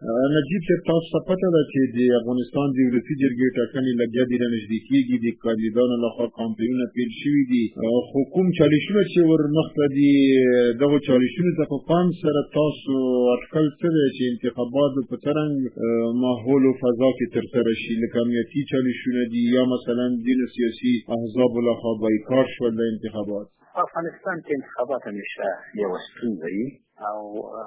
نجیب صاحب تاسو ته پته ده چې د افغانستان د ولسي جرګې ټاکنې لګیا دي رانږدې کېږي، د کاندیدانو لخوا کامپینونه پیل شوي دي، خو کوم چالشونه چې ور مخته دي دغو چالشونو ته په پام سره تاسو اټکل څه دی چې انتخابات په څرنګ ماحول و فضا کې ترسره شي؟ لکه امنیتي چالشونه دي یا مثلا ځینو سیاسي احزابو لخوا بایکاټ شول د انتخابات؟ افغانستان کې انتخابات همیشه یوه ستونزه وي او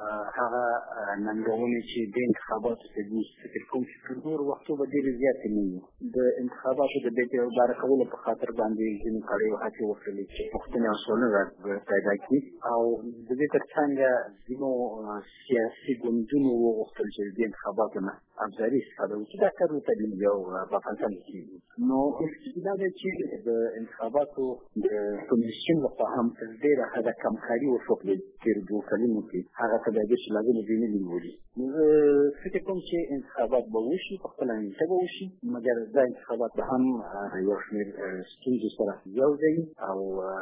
هغه ننګونې چې د انتخاباتو ته دي فکر کوم چې تر نورو وختو به ډېرې زیاتې نه وي. د انتخاباتو د بېداره کولو په خاطر باندې ځینو کړیو هڅې وکړلې چې پوښتنې او سوالونه پیدا کړي او د دې تر څنګ ځینو سیاسي ګوندونو وغوښتل چې د انتخاباتو نه ابزاري استفاده وکړي. دا کار ورته یو په افغانستان کې کېږي. نو دا دی چې د انتخاباتو د کمیسیون لخوا هم ډېره ښه همکاري وشوه تېرو دوو کلونو کې. هغه تدابیر چې لازم دي نه نیولي. فکر کوم چې انتخابات به وشي، په خپله نیټه به وشي، مګر دا انتخابات به هم یو شمېر ستونزو سره یو ځای او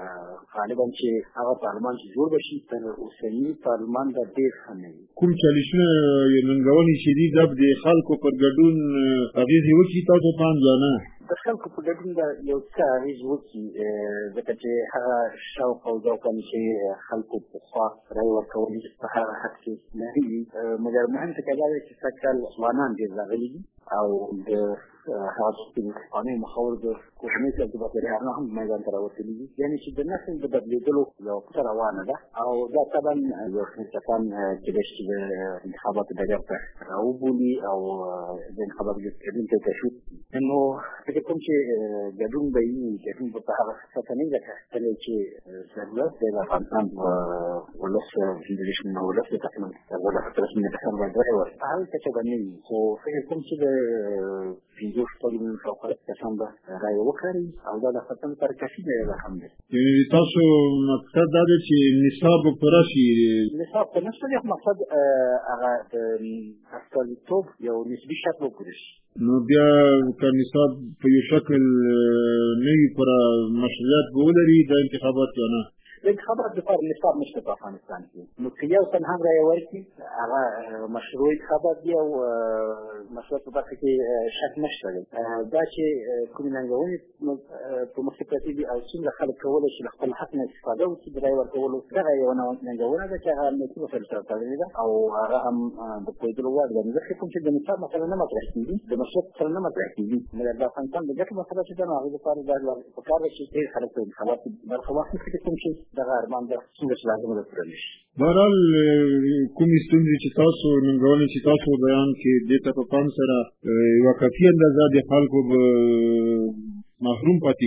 غالبا چې هغه پارلمان چې جوړ به شي تر اوسني پارلمان به ډېر ښه نه وي. کوم چالشونه ننګونې چې دي دا د خلکو پر ګډون اغېزې وکړي تاسو پام یا نه؟ د خلکو په ګډون به یو څه اغېز وکړي، ځکه چې هغه شوق او ذوق چې خلکو پخوا رایې ورکولې په هغه حد کې لري. مګر مهم ټکی دا دی چې سږکال ځوانان ډېر راغلي دي او د هغه پخوانیو مخاورو د کورنۍ سرتباطریانو هم میدان ته راوتلي دي. یعنې چې د نسل د بدلېدلو یوه پروسه روانه ده او دا طبعا یو شمېر کسان کېدای شي چې د انتخاباتو ډګر ته راوبولي او د انتخاباتو ګډون ته تشویق کړي. نو فکر کوم چې ګډون به وي، ګډون به په هغه سطحه نه وي لکه کله چې ضرورت دی د افغانستان ولس ولس د ټاکنو رسمي انتخاب باید ورکړي، په هغه کچه به نه وي. خو فکر کوم چې د پنځو شپږو میلیونو شاوخوا کسان به رایې وکاروي او دا د افغانستان لپاره کافي دی. هم دی تاسو مقصد دا دی چې نصاب به پوره شي؟ نصاب په نشته دی، مقصد هغه د استازیتوب یو نسبي شرط به پوره شي. نو بیا که نصاب په یو شکل نه وي پوره مشروعیت به ولري د انتخابات یا نه؟ د انتخابات لپاره نصاب نشته په افغانستان کې. نو که یو تن هم رایې ورکړي هغه مشروع انتخابات دي او مشروعیت په برخه کې شک نشته دی. دا چې کومې ننګونې په مخکې پرتې دي او څومره خلک کولی شي له خپل حق نه استفاده وکړي د رایې ورکولو، دغه یوه ننګونه ده چې هغه امنیتي مسایلو سره تړلې ده او هغه هم د پوهېدلو وړ ده. نو زه فکر کوم چې د نصاب مسله نه مطرح کېږي، د مشروعیت مسله نه مطرح کېږي، مګر د افغانستان د ګټو مسله چې ده نو هغې لپاره باید پکار ده چې ډېر خلک په انتخاباتو کې برخه واخلي. فکر کوم چې دغه ارمان به څومره چې لازمه ده پوره نه شي. بهرحال کومې ستونزې چې تاسو ننګونې چې تاسو بیان کړې دې ته په پام سره یوه کافي اندازه د خلکو به محروم پاتې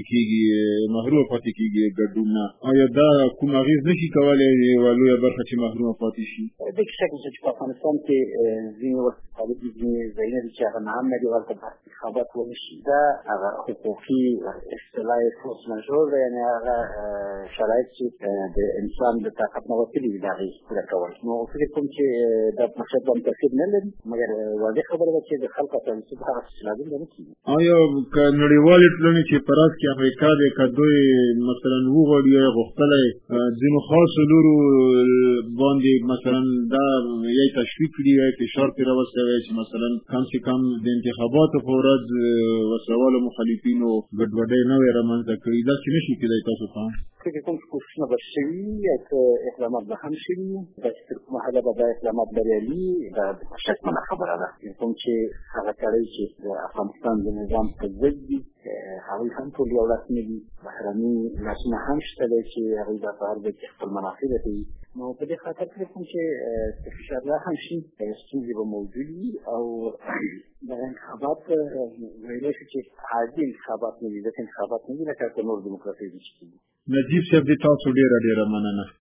کېږي ګډون نه. آیا دا کوم اغېز نشي کولی یوه لویه برخه چې محرومه پاتې شي؟ دې کې شک نشته چې په افغانستان کې ځینې وخت طالب دي، ځینې ځایونه دي چې هغه ناامنه دي، هلته باید انتخابات ونه شي. دا هغه حقوقي اصطلاح فورس ماژور ده، یعنې هغه شرایط چې د انسان د طاقت نه وتلي وي د هغې پوره کول. نو فکر کوم چې دا مقصد باندې تاثیر نه لري، مګر واضح خبره ده چې د خلکو استازیتوب هغه څه چې لازم ده نه کېږي. آیا که نړیوالې ټولنې چې په راز کې امریکا دی که دوی مثلا وغواړي یا غوښتلی ځینو خاصو لورو باندې مثلا دا یا تشویق کړي یا فشار پرې راوستوي چې مثلا کم سے کم د انتخاباتو په ورځ وسوالو مخالفینو ګډوډۍ نه وي رامنځته کړي، داسې نه شي کېدای تاسو ته؟ فکر کوم چې کوښښونه به شوي وي که اقدامات به هم شوي وي، داسې تر کومه حده به دا اقدامات بریالي دا شکمنه خبره ده. کوم چې هغه سړی چې د افغانستان د نظام په ضد دي هغوی هم ټول یو لاس نه دي، بهرني لاسونه هم شته دی چې هغوی به په هر ځای کې خپل منافع لټوي. نو په دې خاطر فکر کوم چې که فشار لا هم شي ستونزې به موجود وي او دغه انتخابات ویلی شو چې عادي انتخابات نه وي، ځکه انتخابات نه وي لکه که نور ډیموکراسۍ دي چې کېږي. نجیب صاحب د تاسو ډېره مننه.